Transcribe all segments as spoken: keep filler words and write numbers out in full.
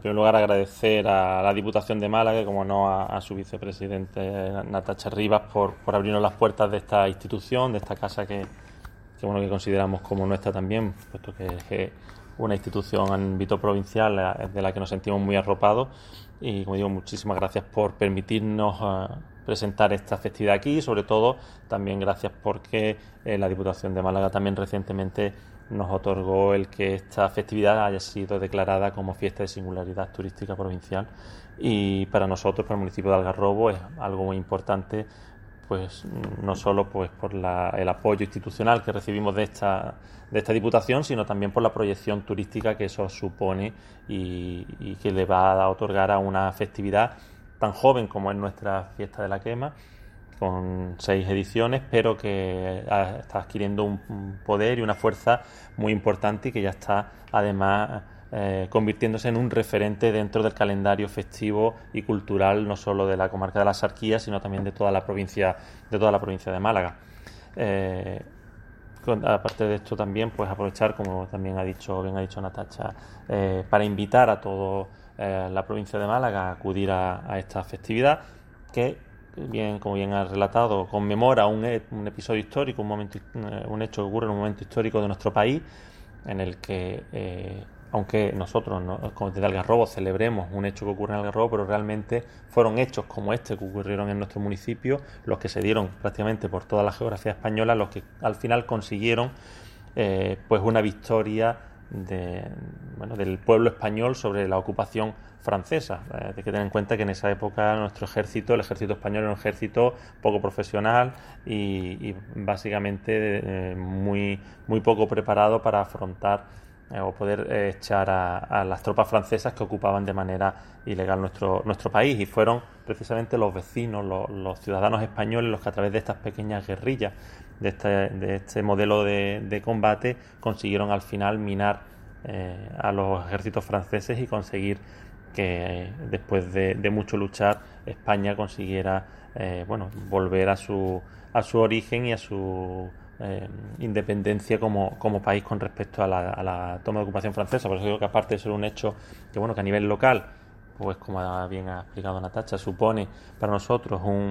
primer lugar, agradecer a la Diputación de Málaga, como no a, a su vicepresidente Natacha Rivas, por, por abrirnos las puertas de esta institución, de esta casa que, que, bueno, que consideramos como nuestra también, puesto que es una institución en ámbito provincial de la que nos sentimos muy arropados. Y, como digo, muchísimas gracias por permitirnos uh, presentar esta festividad aquí, y sobre todo también gracias porque eh, la Diputación de Málaga también recientemente nos otorgó el que esta festividad haya sido declarada como fiesta de singularidad turística provincial, y para nosotros, para el municipio de Algarrobo, es algo muy importante, pues no solo pues por la, el apoyo institucional que recibimos de esta de esta Diputación, sino también por la proyección turística que eso supone y, y que le va a otorgar a una festividad tan joven como es nuestra Fiesta de la Quema, con seis ediciones, pero que está adquiriendo un poder y una fuerza muy importante, y que ya está además eh, convirtiéndose en un referente dentro del calendario festivo y cultural, no solo de la comarca de la Axarquía, sino también de toda la provincia de toda la provincia de Málaga. Eh, aparte de esto, también pues aprovechar, como también ha dicho bien ha dicho Natacha, eh, para invitar a toda eh, la provincia de Málaga a acudir a, a esta festividad, que bien, como bien ha relatado, conmemora un, un episodio histórico, un momento, un hecho que ocurre en un momento histórico de nuestro país, en el que, eh, aunque nosotros, ¿no?, como desde Algarrobo, celebremos un hecho que ocurre en Algarrobo, pero realmente fueron hechos como este que ocurrieron en nuestro municipio los que se dieron prácticamente por toda la geografía española, los que al final consiguieron eh, pues una victoria de, bueno, del pueblo español sobre la ocupación francesa. Eh, hay que tener en cuenta que en esa época nuestro ejército, el ejército español, era un ejército poco profesional y, y básicamente eh, muy, muy poco preparado para afrontar eh, o poder eh, echar a, a las tropas francesas que ocupaban de manera ilegal nuestro, nuestro país, y fueron precisamente los vecinos, los, los ciudadanos españoles, los que a través de estas pequeñas guerrillas, de este, de este modelo de, de combate, consiguieron al final minar eh, a los ejércitos franceses y conseguir que eh, después de, de mucho luchar, España consiguiera eh, bueno, volver a su, a su origen y a su eh, independencia como, como país con respecto a la, a la toma de ocupación francesa. Por eso digo que, aparte de ser un hecho que, bueno, que a nivel local, pues como bien ha explicado Natacha, supone para nosotros un,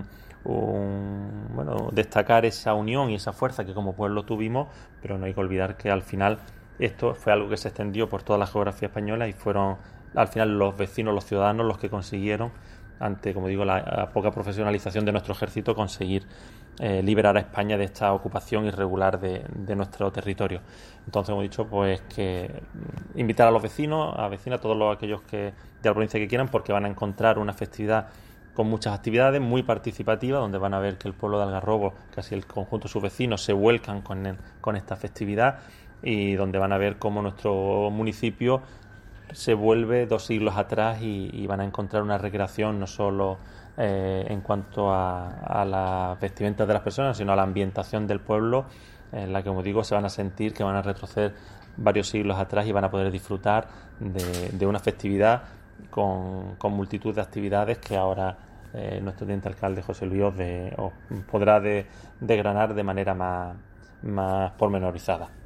un bueno, destacar esa unión y esa fuerza que como pueblo tuvimos, pero no hay que olvidar que al final esto fue algo que se extendió por toda la geografía española, y fueron al final los vecinos, los ciudadanos, los que consiguieron, ante, como digo, la, la poca profesionalización de nuestro ejército, conseguir eh, liberar a España de esta ocupación irregular de, de nuestro territorio. Entonces, como he dicho, pues que invitar a los vecinos, a vecinas, a todos los, aquellos que de la provincia que quieran, porque van a encontrar una festividad con muchas actividades, muy participativa, donde van a ver que el pueblo de Algarrobo, casi el conjunto de sus vecinos, se vuelcan con, el, con esta festividad, y donde van a ver cómo nuestro municipio se vuelve dos siglos atrás, y, y van a encontrar una recreación no solo eh, en cuanto a, a las vestimentas de las personas, sino a la ambientación del pueblo, en la que, como digo, se van a sentir que van a retroceder varios siglos atrás y van a poder disfrutar de, de una festividad con, con multitud de actividades que ahora eh, nuestro teniente alcalde José Luis os, de, os podrá de, desgranar de manera más, más pormenorizada.